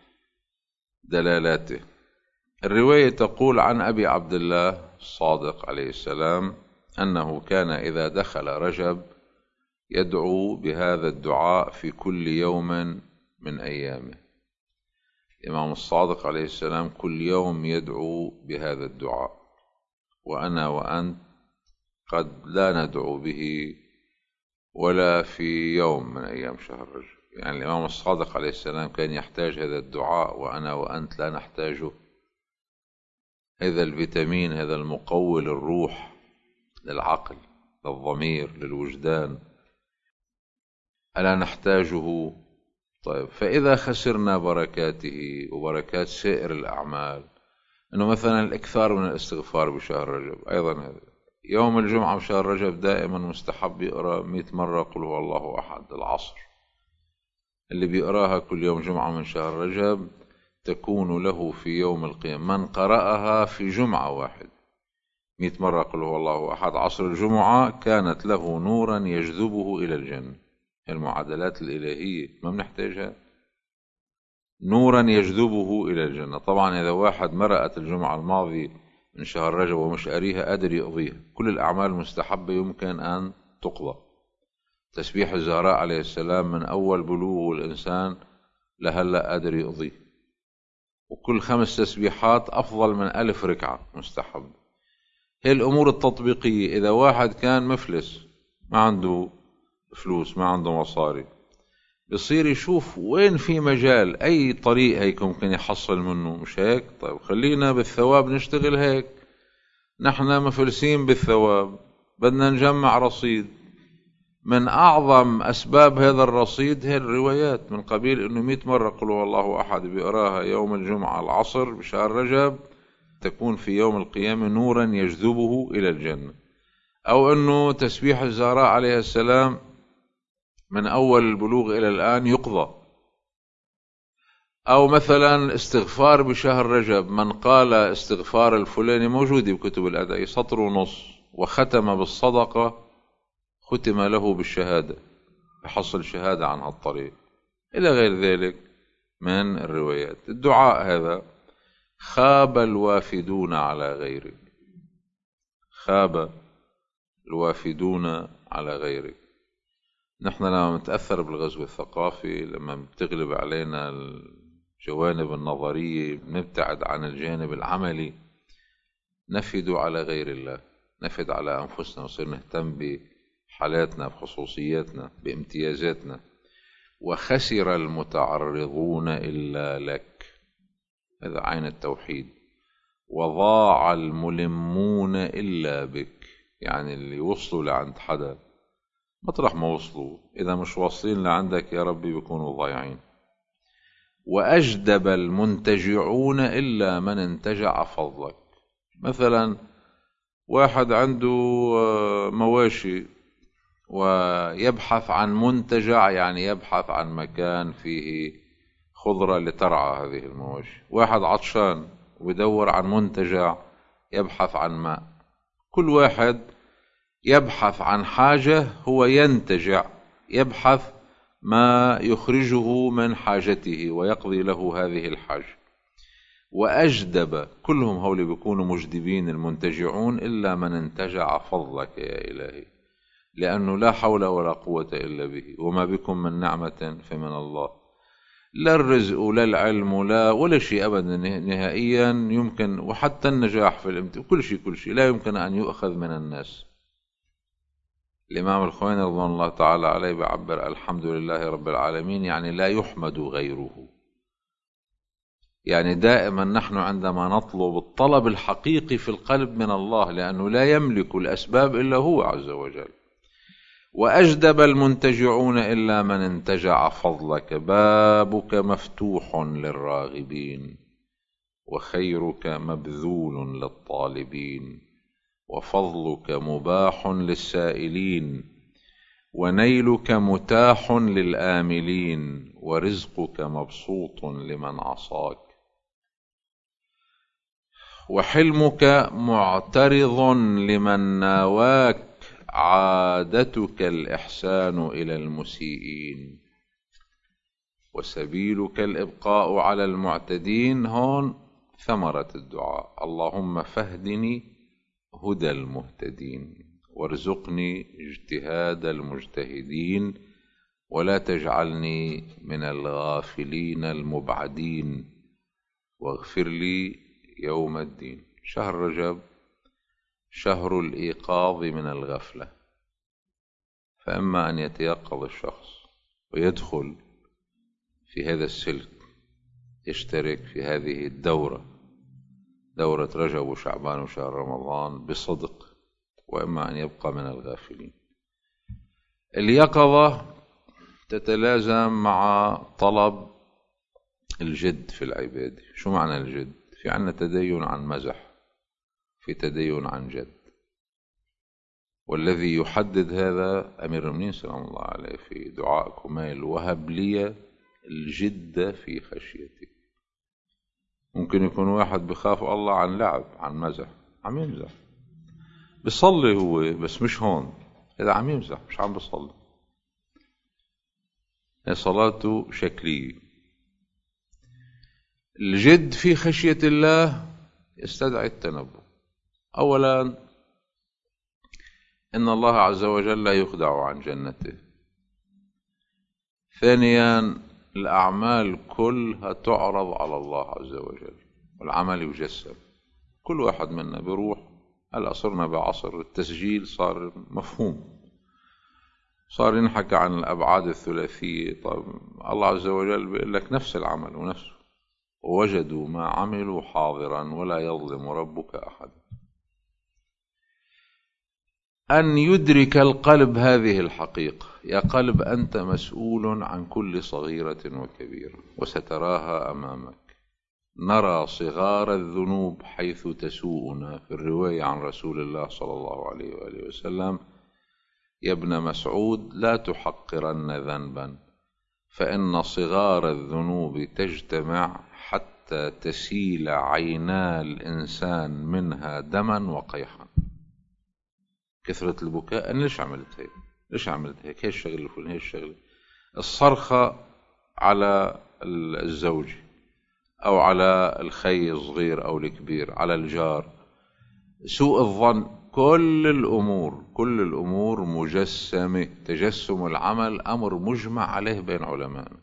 دلالاته. الرواية تقول عن أبي عبد الله الصادق عليه السلام أنه كان إذا دخل رجب يدعو بهذا الدعاء في كل يوم من أيامه. الإمام الصادق عليه السلام كل يوم يدعو بهذا الدعاء، وأنا وأنت قد لا ندعو به ولا في يوم من أيام شهر رجب. يعني الإمام الصادق عليه السلام كان يحتاج هذا الدعاء، وأنا وأنت لا نحتاجه. هذا الفيتامين، هذا المقوي للروح، للعقل، للضمير، للوجدان، ألا نحتاجه؟ طيب، فإذا خسرنا بركاته وبركات سائر الأعمال، أنه مثلا الإكثار من الاستغفار بشهر رجب، أيضا يوم الجمعة بشهر رجب دائما مستحب يقرأ 100 مرة قل هو الله أحد العصر. اللي بيقراها كل يوم جمعة من شهر رجب تكون له في يوم القيامة، من قرأها في جمعة واحد 100 مرة قل هو الله أحد عصر الجمعة، كانت له نورا يجذبه إلى الجنة. المعادلات الإلهية ما بنحتاجها. نورا يجذبه إلى الجنة. طبعا إذا واحد مرقت الجمعة الماضية من شهر رجب ومش قاريها قادر يقضيها. كل الأعمال المستحبة يمكن أن تقضى. تسبيح الزهراء عليه السلام من أول بلوغ الإنسان لهلأ قادر يقضيه، وكل 5 تسبيحات أفضل من 1000 ركعة مستحب. هي الأمور التطبيقية. إذا واحد كان مفلس، ما عنده فلوس، ما عنده مصاري، بصير يشوف وين في مجال، أي طريق هيك ممكن يحصل منه، مش هيك؟ طيب خلينا بالثواب نشتغل هيك. نحن مفلسين بالثواب، بدنا نجمع رصيد. من أعظم أسباب هذا الرصيد هي الروايات، من قبيل أنه 100 مرة قل هو الله أحد بيقراها يوم الجمعة العصر بشهر رجب تكون في يوم القيامة نورا يجذبه إلى الجنة. أو أنه تسبيح الزهراء عليه السلام من أول البلوغ إلى الآن يقضى. أو مثلا استغفار بشهر رجب، من قال استغفار الفلاني موجود بكتب الأدعية 1.5 سطر وختم بالصدقة ختم له بالشهادة، يحصل شهادة عن هالطريق، إلى غير ذلك من الروايات. الدعاء هذا خاب الوافدون على غيرك، خاب الوافدون على غيرك. نحن لما نتأثر بالغزو الثقافي، لما بتغلب علينا الجوانب النظرية، نبتعد عن الجانب العملي، نفد على غير الله، نفد على أنفسنا، وصير نهتم بحالاتنا، بخصوصياتنا، بامتيازاتنا. وخسر المتعرضون إلا لك، هذا عين التوحيد. وضاع الملمون إلا بك، يعني اللي وصلوا لعند حدا مطرح ما وصلوا، إذا مش واصلين لعندك يا ربي بيكونوا ضايعين. وأجدب المنتجعون إلا من انتجع فضلك. مثلا واحد عنده مواشي ويبحث عن منتجع، يعني يبحث عن مكان فيه خضرة لترعى هذه المواشي. واحد عطشان ويدور عن منتجع يبحث عن ماء. كل واحد يبحث عن حاجة هو ينتجع، يبحث ما يخرجه من حاجته ويقضي له هذه الحاجة. وأجدب، كلهم هؤلاء بيكونوا مجدبين المنتجعون إلا من انتجع فضلك يا إلهي، لأنه لا حول ولا قوة إلا به، وما بكم من نعمة فمن الله. لا الرزق ولا العلم ولا شيء أبدا نهائيا يمكن، وحتى النجاح في الامتحان، كل شيء لا يمكن أن يؤخذ من الناس. الإمام الخويني رضوان الله تعالى عليه بعبر الحمد لله رب العالمين، يعني لا يحمد غيره. يعني دائما نحن عندما نطلب الطلب الحقيقي في القلب من الله، لأنه لا يملك الأسباب إلا هو عز وجل. وأجدب المنتجعون إلا من انتجع فضلك، بابك مفتوح للراغبين، وخيرك مبذول للطالبين، وفضلك مباح للسائلين، ونيلك متاح للآملين، ورزقك مبسوط لمن عصاك، وحلمك معترض لمن ناواك، عادتك الإحسان إلى المسيئين. وسبيلك الإبقاء على المعتدين. هون ثمرة الدعاء: اللهم فاهدني هدى المهتدين، وارزقني اجتهاد المجتهدين، ولا تجعلني من الغافلين المبعدين، واغفر لي يوم الدين. شهر رجب شهر الإيقاظ من الغفلة، فإما أن يتيقظ الشخص ويدخل في هذا السلك، يشترك في هذه الدورة، دورة رجب وشعبان وشهر رمضان بصدق، وإما أن يبقى من الغافلين. اليقظة تتلازم مع طلب الجد في العبادة. شو معنى الجد؟ في عنا تدين عن مزح، في تدين عن جد، والذي يحدد هذا أمير المؤمنين سلام الله عليه في دعاء كميل: وهب لي الجد في خشيتك. ممكن يكون واحد بخاف الله عن لعب، عن مزح، عم يمزح، بيصلي هو بس مش هون، هذا عم يمزح مش عم بيصلي، صلاته شكلية. الجد في خشية الله يستدعي التنبه. أولا إن الله عز وجل لا يخدع عن جنته. ثانيا الأعمال كلها تعرض على الله عز وجل، والعمل يجسم. كل واحد منا بيروح، هلا صرنا بعصر التسجيل صار مفهوم، صار ينحكى عن الأبعاد الثلاثية. طب الله عز وجل بيقول لك نفس العمل ونفسه: ووجدوا ما عملوا حاضرا ولا يظلم ربك أحد. أن يدرك القلب هذه الحقيقة: يا قلب أنت مسؤول عن كل صغيرة وكبيرة، وستراها أمامك. نرى صغار الذنوب حيث تسوءنا. في الرواية عن رسول الله صلى الله عليه وآله وسلم: يا ابن مسعود لا تحقرن ذنبا، فإن صغار الذنوب تجتمع حتى تسيل عينا الإنسان منها دما وقيحا. كثرة البكاء: أنا ليش عملت هيك؟ ليش عملت هيك؟ هي الشغلة الفلانية، هي الشغلة. الصرخة على الزوج أو على الخي الصغير أو الكبير، على الجار، سوء الظن، كل الأمور مجسمة. تجسم العمل أمر مجمع عليه بين علمائنا.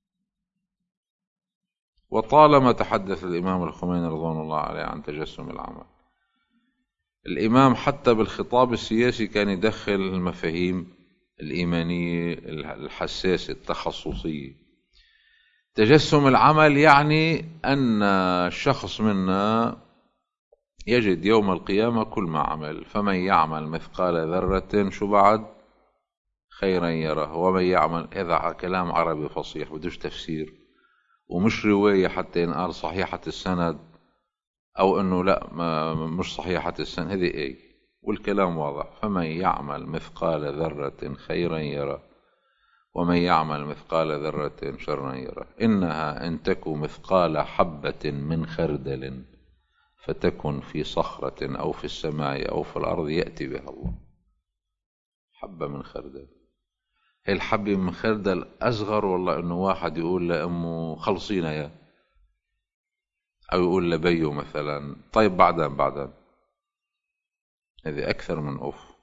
وطالما تحدث الإمام الخميني رضوان الله عليه عن تجسم العمل، الإمام حتى بالخطاب السياسي كان يدخل المفاهيم الإيمانية الحساسة التخصصية. تجسم العمل يعني أن الشخص منا يجد يوم القيامة كل ما عمل. فمن يعمل مثقال ذرة شو بعد خيرا يره، ومن يعمل، هذا كلام عربي فصيح بدوش تفسير، ومش رواية حتى ينقال صحيحة السند أو أنه لا مش صحيحة السند، هذه إيه، والكلام واضح: فمن يعمل مثقال ذرة خيرا يره، ومن يعمل مثقال ذرة شرا يره. إنها إن تك مثقال حبة من خردل فتكن في صخرة أو في السماء أو في الأرض يأتي بها الله. حبة من خردل، هي الحبة من خردل أصغر والله إنه واحد يقول لأمه خلصينا يا، أو يقول لبيه مثلا طيب بعدين، هذه أكثر من أوف.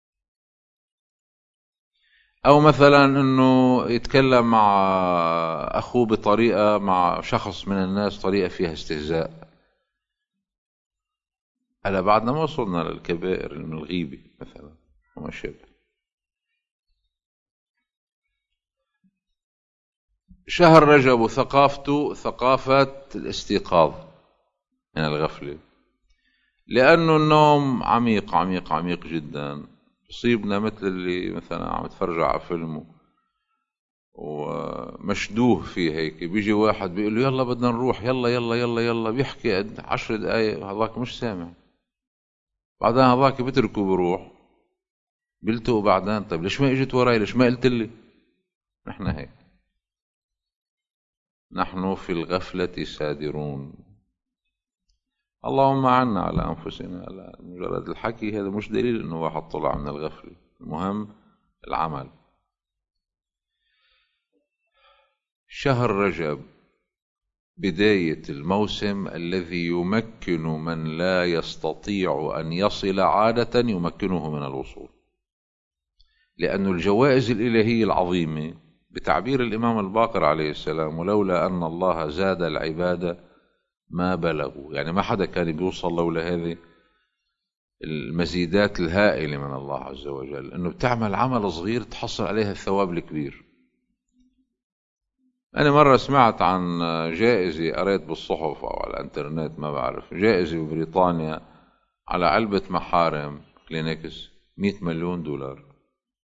أو مثلا إنه يتكلم مع أخوه بطريقة، مع شخص من الناس طريقة فيها استهزاء. هلا بعدنا ما وصلنا للكبائر من الغيبة مثلا وما شابه. شهر رجب ثقافته ثقافة الاستيقاظ من الغفلة، لأنه النوم عميق عميق عميق جدا. يصيبنا مثل اللي مثلا عم يتفرج على فيلم ومشدوه فيه هيك، بيجي واحد بيقول له يلا بدنا نروح، يلا يلا يلا يلا، بيحكي 10 دقايق، هذاك مش سامع. بعدين هذاك بتركه بروح، بيلتقوا بعدين: طيب ليش ما اجت وراي؟ ليش ما قلت لي؟ نحن هيك، نحن في الغفلة سادرون. اللهم عنا على أنفسنا. لا مجرد الحكي هذا مش دليل إنه واحد طلع من الغفلة، المهم العمل. شهر رجب بداية الموسم الذي يمكن من لا يستطيع أن يصل عادة يمكنه من الوصول، لأن الجوائز الإلهية العظيمة بتعبير الإمام الباقر عليه السلام: ولولا أن الله زاد العبادة ما بلغوا. يعني ما حدا كان بيوصل لولا هذه المزيدات الهائلة من الله عز وجل، أنه بتعمل عمل صغير تحصل عليها الثواب الكبير. أنا مرة سمعت عن جائزة، قريت بالصحف أو على الانترنت ما بعرف، جائزة ببريطانيا على علبة محارم كلينكس 100 مليون دولار.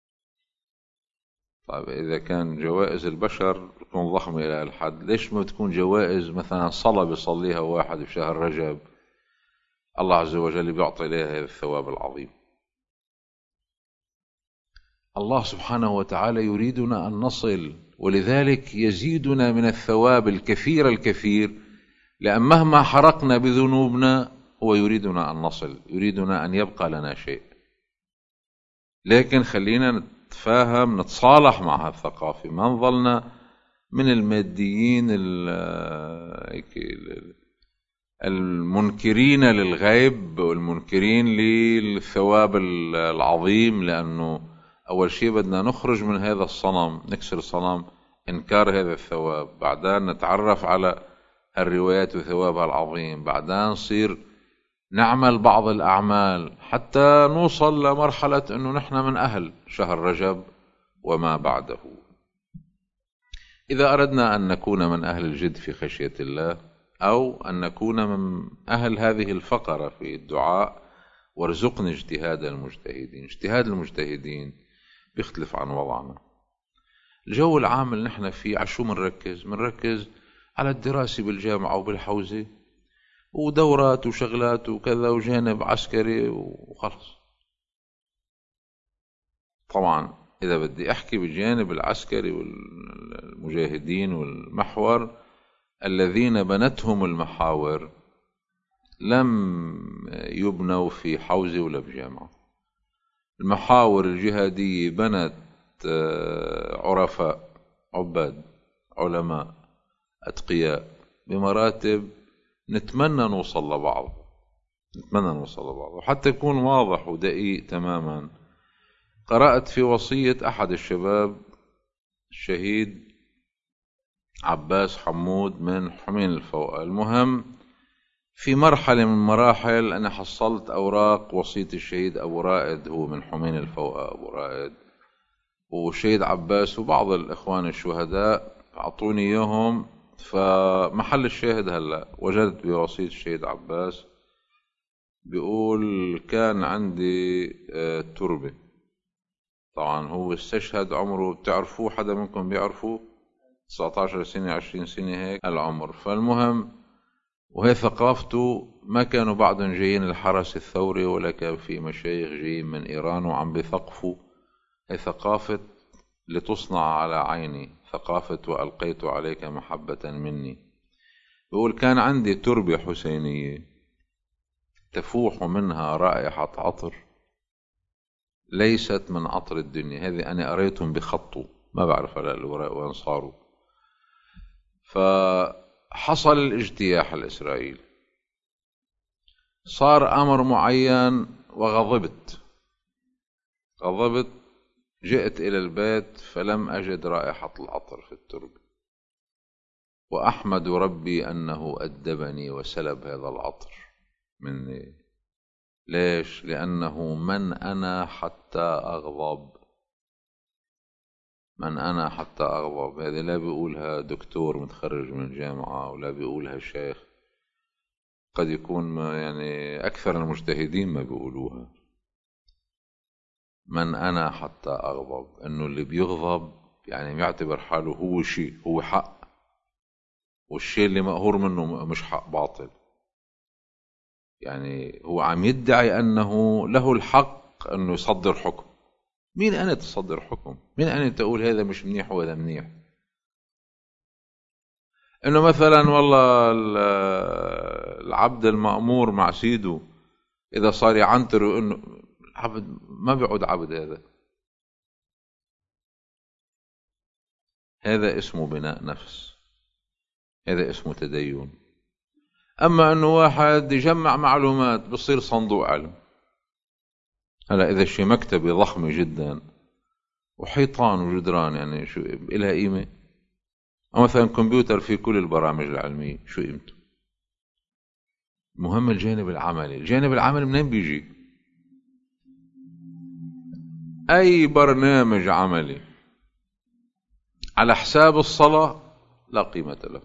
طيب إذا كان جوائز البشر تكون ضخمة إلى الحد، ليش ما تكون جوائز مثلا صلاة بيصليها واحد بشهر رجب الله عز وجل بيعطي لها هذا الثواب العظيم؟ الله سبحانه وتعالى يريدنا أن نصل، ولذلك يزيدنا من الثواب الكثير الكثير، لأن مهما حرقنا بذنوبنا هو يريدنا أن نصل، يريدنا أن يبقى لنا شيء. لكن خلينا نتفاهم، نتصالح مع هالثقافة، ما نظلنا من الماديين المنكرين للغيب والمنكرين للثواب العظيم. لأنه أول شيء بدنا نخرج من هذا الصنم، نكسر صنم إنكار هذا الثواب، بعدين نتعرف على الروايات وثوابها العظيم، بعدين نصير نعمل بعض الأعمال حتى نوصل لمرحلة أنه نحن من أهل شهر رجب وما بعده. إذا أردنا أن نكون من أهل الجد في خشية الله، أو أن نكون من أهل هذه الفقرة في الدعاء: وارزقني اجتهاد المجتهدين. اجتهاد المجتهدين بيختلف عن وضعنا. الجو العام اللي نحن فيه عشو منركز على الدراسة بالجامعة وبالحوزة ودورات وشغلات وكذا وجانب عسكري وخلص. طبعا إذا بدي أحكي بالجانب العسكري والمجاهدين والمحور الذين بنتهم المحاور لم يبنوا في حوزة ولا بجامعة. المحاور الجهادية بنت عرفاء، عباد، علماء، أتقياء بمراتب نتمنى نوصل لبعض، وحتى يكون واضح ودقيق تماما. قرأت في وصية أحد الشباب الشهيد عباس حمود من حمين الفوقة. المهم في مرحلة من مراحل أنا حصلت أوراق وصية الشهيد أبو رائد، هو من حمين الفوقة أبو رائد، والشهيد عباس وبعض الإخوان الشهداء أعطوني إياهم. فمحل الشاهد هلأ وجدت بوصية الشهيد عباس بيقول: كان عندي تربة. طبعا هو استشهد عمره، بتعرفوه حدا منكم بيعرفوه؟ 19 سنة 20 سنة هيك العمر. فالمهم وهي ثقافته، ما كانوا بعضهم جايين الحرس الثوري ولا كان في مشايخ جايين من إيران وعم بثقفوا. هي ثقافة لتصنع على عيني، ثقافة وألقيت عليك محبة مني. بيقول: كان عندي تربة حسينية تفوح منها رائحة عطر ليست من عطر الدنيا. هذه أنا قريتهم بخطه، ما بعرف على الوراء وين صاروا. فحصل الاجتياح الإسرائيلي، صار أمر معين وغضبت، جئت إلى البيت فلم أجد رائحة العطر في التربة، وأحمد ربي أنه أدبني وسلب هذا العطر مني. ليش؟ لأنه من أنا حتى أغضب. من أنا حتى أغضب، هذه لا بيقولها دكتور متخرج من الجامعة ولا بيقولها شيخ، قد يكون يعني أكثر المجتهدين ما بيقولوها. من أنا حتى أغضب، إنه اللي بيغضب يعني يعتبر حاله هو شيء، هو حق، والشيء اللي مقهور منه مش حق، باطل. يعني هو عم يدعي أنه له الحق أنه يصدر حكم. مين أنا تصدر حكم؟ مين أنا تقول هذا مش منيح وهذا منيح؟ إنه مثلا والله العبد المأمور مع سيده إذا صار يعنتر، إنه العبد ما بيعود عبد. هذا هذا اسمه بناء نفس، هذا اسمه تدين. أما أنه واحد يجمع معلومات بصير صندوق علم. هلا إذا شي مكتبة ضخمة جدا وحيطان وجدران، يعني شو إلها قيمة؟ أو مثلا كمبيوتر فيه كل البرامج العلمية، شو قيمته؟ مهم الجانب العملي. الجانب العملي منين بيجي؟ أي برنامج عملي على حساب الصلاة لا قيمة له.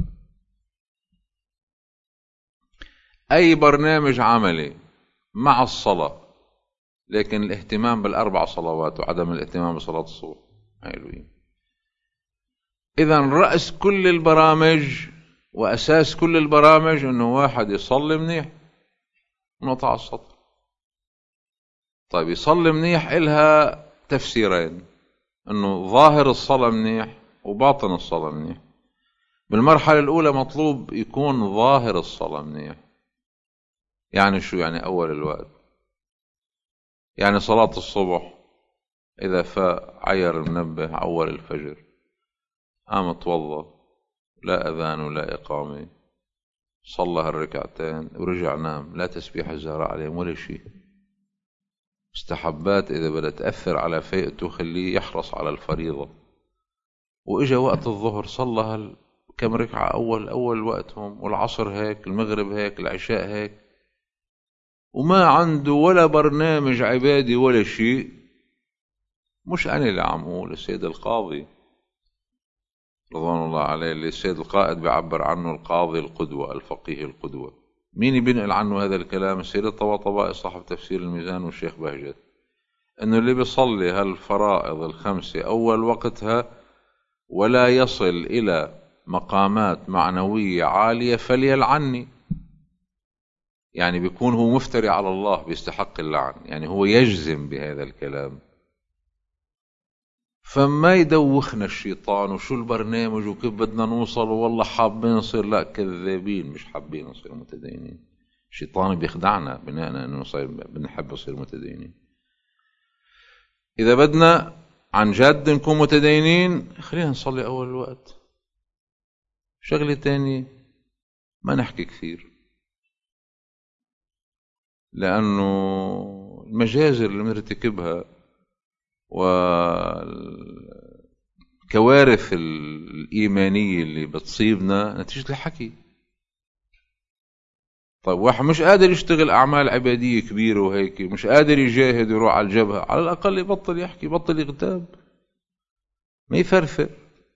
أي برنامج عملي مع الصلاة لكن الاهتمام بالأربع صلوات وعدم الاهتمام بصلاة الصبح حلوين. إذا رأس كل البرامج وأساس كل البرامج أنه واحد يصلي منيح ونقطع على السطر. طيب يصلي منيح إلها تفسيرين، أنه ظاهر الصلاة منيح وباطن الصلاة منيح. بالمرحلة الأولى مطلوب يكون ظاهر الصلاة منيح. يعني شو؟ يعني أول الوقت، يعني صلاة الصبح إذا فاق عير المنبه أول الفجر، قام توضى، لا أذان ولا إقامة، صلى هالركعتين ورجع نام، لا تسبيح الزهراء عليهم ولا شيء. مستحبات إذا بدها تأثر على فيئته خليه يحرص على الفريضة. وإجا وقت الظهر صلى كم ركعة أول وقتهم، والعصر هيك، المغرب هيك، العشاء هيك، وما عنده ولا برنامج عبادي ولا شيء. مش أنا اللي عم أقول، السيد القاضي رضوان الله عليه، اللي السيد القائد بيعبر عنه القاضي القدوة، الفقيه القدوة. مين بينقل عنه هذا الكلام؟ السيد الطباطبائي صاحب تفسير الميزان، والشيخ بهجت، انه اللي بيصلي هالفرائض الخمسة اول وقتها ولا يصل الى مقامات معنوية عالية فليلعني. يعني بيكون هو مفتري على الله، بيستحق اللعن، يعني هو يجزم بهذا الكلام. فما يدوخنا الشيطان وشو البرنامج وكيف بدنا نوصل، والله حابين نصير، لا، كذابين، مش حابين نصير متدينين. الشيطان بيخدعنا بناء انه نصير بنحب نصير متدينين. اذا بدنا عن جد نكون متدينين خلينا نصلي اول الوقت. شغلة تانية ما نحكي كثير، لانه المجازر اللي بنرتكبها والكوارث الإيمانية اللي بتصيبنا نتيجة الحكي. طيب واحد مش قادر يشتغل أعمال عبادية كبيرة وهيك، مش قادر يجاهد ويروح على الجبهة، على الأقل يبطل يحكي، يبطل يغتاب، ما يفرفر.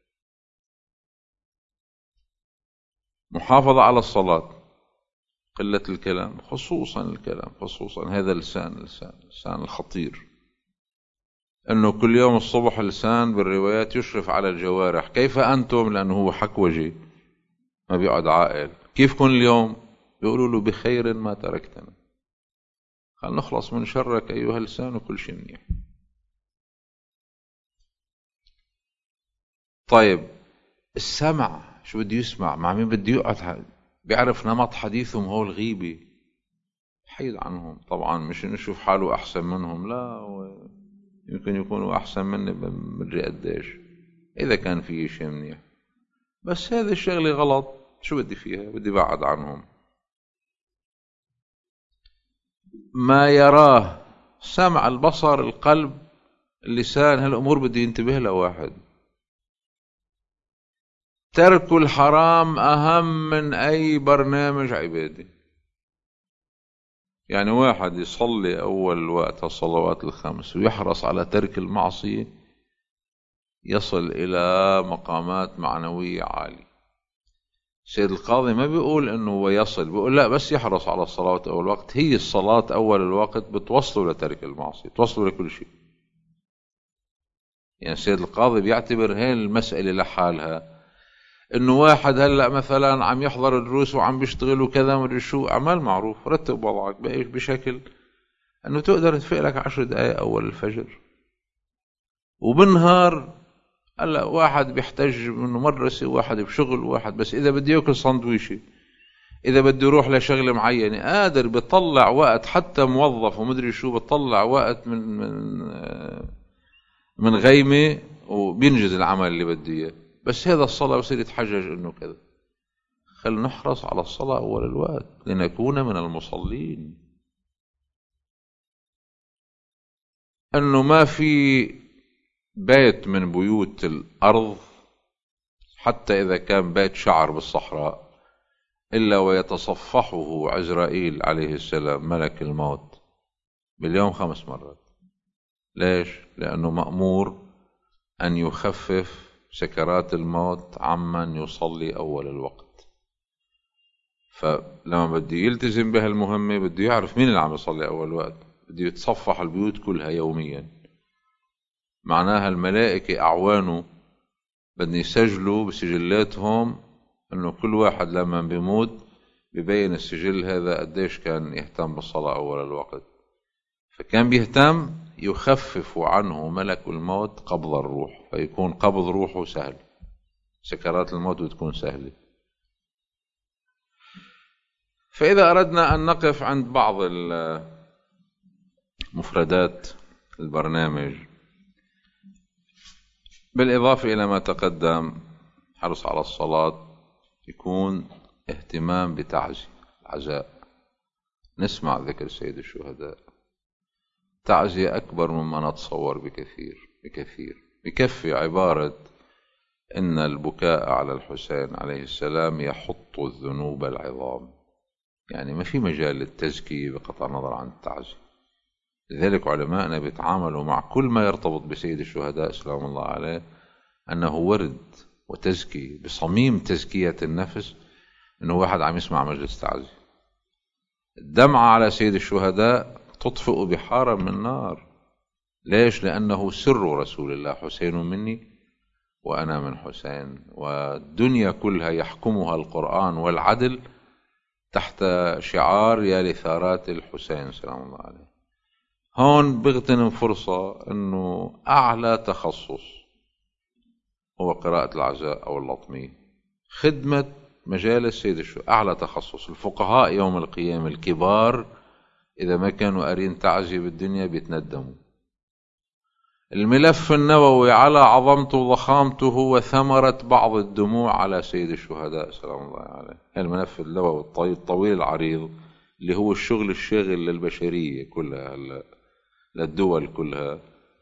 محافظة على الصلاة، قلة الكلام، خصوصا الكلام، خصوصا هذا اللسان الخطير. انه كل يوم الصبح اللسان بالروايات يشرف على الجوارح. كيف انتم؟ لانه هو حكوجي ما بيقعد عاقل. كيفكم اليوم؟ بيقولوا له بخير ما تركتنا. خلينا نخلص من شرك ايها اللسان وكل شيء منيح. طيب السمع، شو بده يسمع؟ مع مين بده يقعد؟ بيعرف نمط حديثهم هو الغيبة، حيد عنهم. طبعا مش نشوف حاله احسن منهم، لا، يمكن يكونوا أحسن مني بمدري قديش إذا كان فيه شيء منيح، بس هذا الشغلة غلط. شو بدي فيها؟ بدي بعد عنهم. ما يراه سمع، البصر، القلب، اللسان، هالأمور بدي ينتبه لها واحد. ترك الحرام أهم من أي برنامج عبادي. يعني واحد يصلي أول وقت الصلوات الخمس ويحرص على ترك المعصية يصل إلى مقامات معنوية عالية. سيد القاضي ما بيقول إنه هو يصل، بيقول لا، بس يحرص على الصلاة أول وقت. هي الصلاة أول الوقت بتوصله لترك المعصية، بتوصله لكل شيء. يعني سيد القاضي بيعتبر هاي المسألة لحالها. إنه واحد هلأ مثلا عم يحضر الدروس وعم بيشتغل وكذا مدري شو، أعمال معروف، رتب وضعك بشكل أنه تقدر تفيق لك 10 دقائق أول الفجر. وبالنهار هلا واحد بيحتاج منه مدرسة، وواحد بشغل، وواحد بس إذا بده يأكل سندويشة، إذا بده يروح لشغلة معينة، قادر بيطلع وقت. حتى موظف ومدري شو بيطلع وقت من غيمة وبينجز العمل اللي بده إياه. بس هذا الصلاة بصير يتحجج إنه كذا. خل نحرص على الصلاة أول الوقت لنكون من المصلين. أنه ما في بيت من بيوت الأرض حتى إذا كان بيت شعر بالصحراء إلا ويتصفحه عزرائيل عليه السلام ملك الموت باليوم 5 مرات. ليش؟ لأنه مأمور أن يخفف سكرات الموت عمن يصلي أول الوقت. فلما بده يلتزم بهالمهمة بده يعرف مين اللي عم يصلي أول الوقت، بده يتصفح البيوت كلها يوميا. معناها الملائكة أعوانه بدهم يسجلوا بسجلاتهم أنه كل واحد لما بيموت ببين السجل هذا قديش كان يهتم بالصلاة أول الوقت. فكان بيهتم يخفف عنه ملك الموت قبض الروح، فيكون قبض روحه سهل، سكرات الموت بتكون سهلة. فإذا أردنا أن نقف عند بعض مفردات البرنامج بالإضافة إلى ما تقدم، حرص على الصلاة، يكون اهتمام بتعزية العزاء. نسمع ذكر سيد الشهداء، تعزية أكبر مما نتصور بكثير. بكفي عبارة إن البكاء على الحسين عليه السلام يحط الذنوب العظام. يعني ما في مجال للتزكية بقطع النظر عن التعزية. لذلك علماءنا بيتعاملوا مع كل ما يرتبط بسيد الشهداء سلام الله عليه أنه ورد وتزكية بصميم تزكية النفس، أنه واحد عم يسمع مجلس تعزية. الدمعة على سيد الشهداء تطفئ بحارا من نار. ليش؟ لأنه سر رسول الله، حسين مني وأنا من حسين، والدنيا كلها يحكمها القرآن والعدل تحت شعار يا لثارات الحسين سلام الله عليه. هون بغتنم فرصة أنه أعلى تخصص هو قراءة العزاء أو اللطمية، خدمة مجالس سيد الشهداء، أعلى تخصص. الفقهاء يوم القيامة الكبار إذا ما كانوا قارين تعزية بالدنيا بيتندموا. الملف النووي على عظمته وضخامته هو ثمرة بعض الدموع على سيد الشهداء سلام الله عليه. الملف النووي الطويل العريض اللي هو الشغل الشاغل للبشرية كلها، للدول كلها.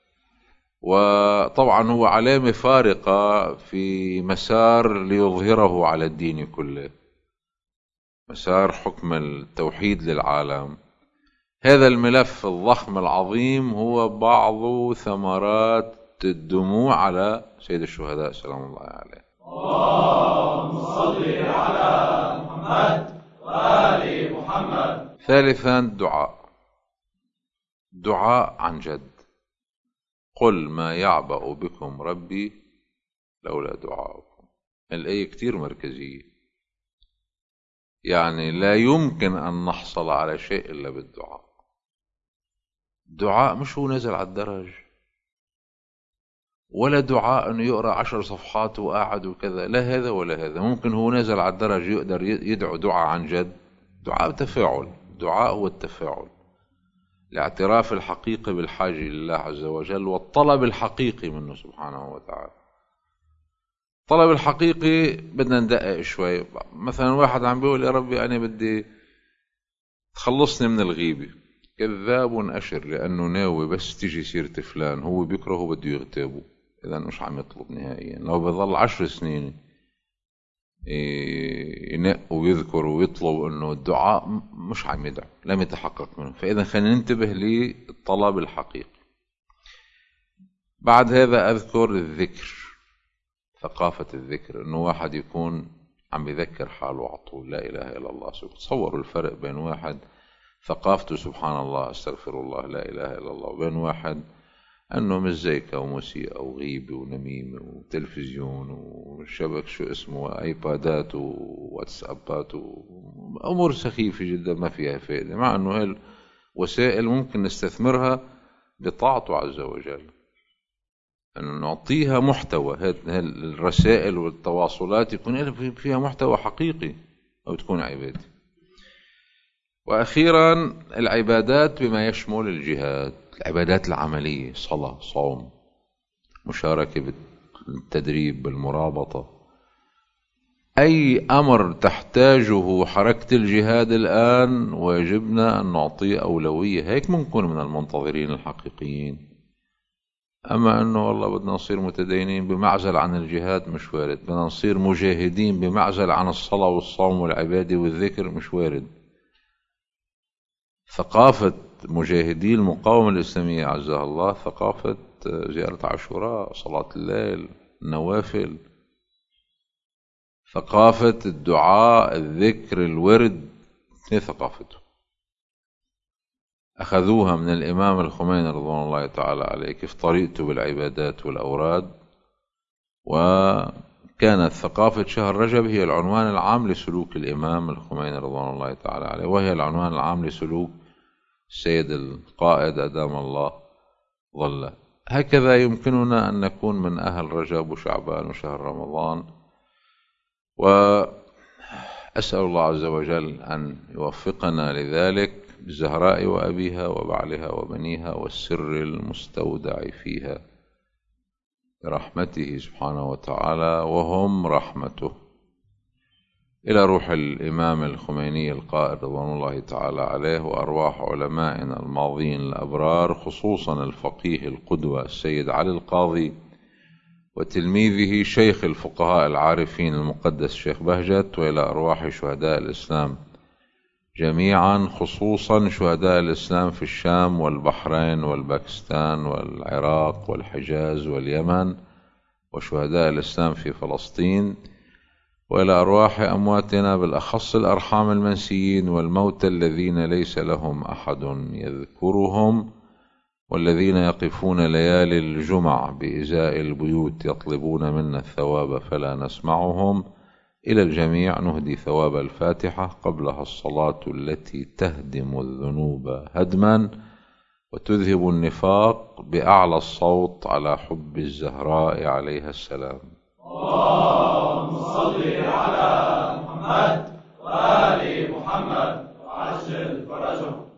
وطبعا هو علامة فارقة في مسار ليظهره على الدين كله، مسار حكم التوحيد للعالم. هذا الملف الضخم العظيم هو بعض ثمرات الدموع على سيد الشهداء سلام الله عليه. اللهم صل على محمد وآل محمد. ثالثا دعاء عن جد. قل ما يعبأ بكم ربي لولا دعاءكم. الآية كتير مركزية، يعني لا يمكن أن نحصل على شيء إلا بالدعاء. دعاء مش هو نزل على الدرج، ولا دعاء أنه يقرأ 10 صفحات وقاعد وكذا، لا هذا ولا هذا. ممكن هو نزل على الدرج يقدر يدعو دعاء عن جد. دعاء تفاعل، دعاء هو التفاعل، الاعتراف الحقيقي بالحاجة لله عز وجل والطلب الحقيقي منه سبحانه وتعالى. الطلب الحقيقي بدنا ندقق شوي. مثلا واحد عم بيقول يا ربي أنا بدي تخلصني من الغيبة، كذاب أشر، لأنه ناوي بس تيجي سيرة فلان هو بيكرهه بده يغتابه، إذا مش عم يطلب نهائيا. لو بظل 10 سنين ينق ويذكر ويطلب انه الدعاء مش عم يدعو، لم يتحقق منه. فاذا خلينا ننتبه للطلب الحقيقي. بعد هذا اذكر الذكر، ثقافة الذكر، انه واحد يكون عم بيذكر حاله على طول لا اله الا الله. تصوروا الفرق بين واحد ثقافته سبحان الله استغفر الله لا اله الا الله، وبين واحد انه مزيكا وموسيقى وغيبة ونميمة وتلفزيون وشبك شو اسمه ايبادات وواتسابات وامور سخيفة جدا ما فيها فائدة، مع انه هاي الوسائل ممكن نستثمرها بطاعته عز وجل، انه نعطيها محتوى. هاي الرسائل والتواصلات يكون فيها محتوى حقيقي او تكون عبادة. واخيرا العبادات بما يشمل الجهاد، العبادات العملية، صلاة، صوم، مشاركة التدريب بالمرابطة. أي أمر تحتاجه حركة الجهاد الآن واجبنا أن نعطيه أولوية، هيك بنكون من المنتظرين الحقيقيين. أما أنه والله بدنا نصير متدينين بمعزل عن الجهاد، مش وارد. بدنا نصير مجاهدين بمعزل عن الصلاة والصوم والعبادة والذكر، مش وارد. ثقافة مجاهدي المقاومة الإسلامية عزها الله ثقافة زيارة عاشوراء، صلاة الليل، النوافل، ثقافة الدعاء، الذكر، الورد. هي ثقافته أخذوها من الإمام الخميني رضوان الله تعالى عليه، كيف طريقته بالعبادات والأوراد. وكانت ثقافة شهر رجب هي العنوان العام لسلوك الإمام الخميني رضوان الله تعالى عليه، وهي العنوان العام لسلوك السيد القائد أدام الله ظله. هكذا يمكننا أن نكون من أهل رجب وشعبان وشهر رمضان. وأسأل الله عز وجل أن يوفقنا لذلك بالزهراء وأبيها وبعلها وبنيها والسر المستودع فيها برحمته سبحانه وتعالى، وهم رحمته. إلى روح الإمام الخميني القائد رضوان الله تعالى عليه، وأرواح علمائنا الماضين الأبرار، خصوصا الفقيه القدوة السيد علي القاضي، وتلميذه شيخ الفقهاء العارفين المقدس الشيخ بهجت، وإلى أرواح شهداء الإسلام جميعا، خصوصا شهداء الإسلام في الشام والبحرين والباكستان والعراق والحجاز واليمن، وشهداء الإسلام في فلسطين، وإلى أرواح أمواتنا بالأخص الأرحام المنسيين والموتى الذين ليس لهم أحد يذكرهم، والذين يقفون ليالي الجمع بإزاء البيوت يطلبون منا الثواب فلا نسمعهم. إلى الجميع نهدي ثواب الفاتحة قبلها الصلاة التي تهدم الذنوب هدما وتذهب النفاق بأعلى الصوت على حب الزهراء عليها السلام. اللهم صل على محمد وآل محمد وعجل فرجهم.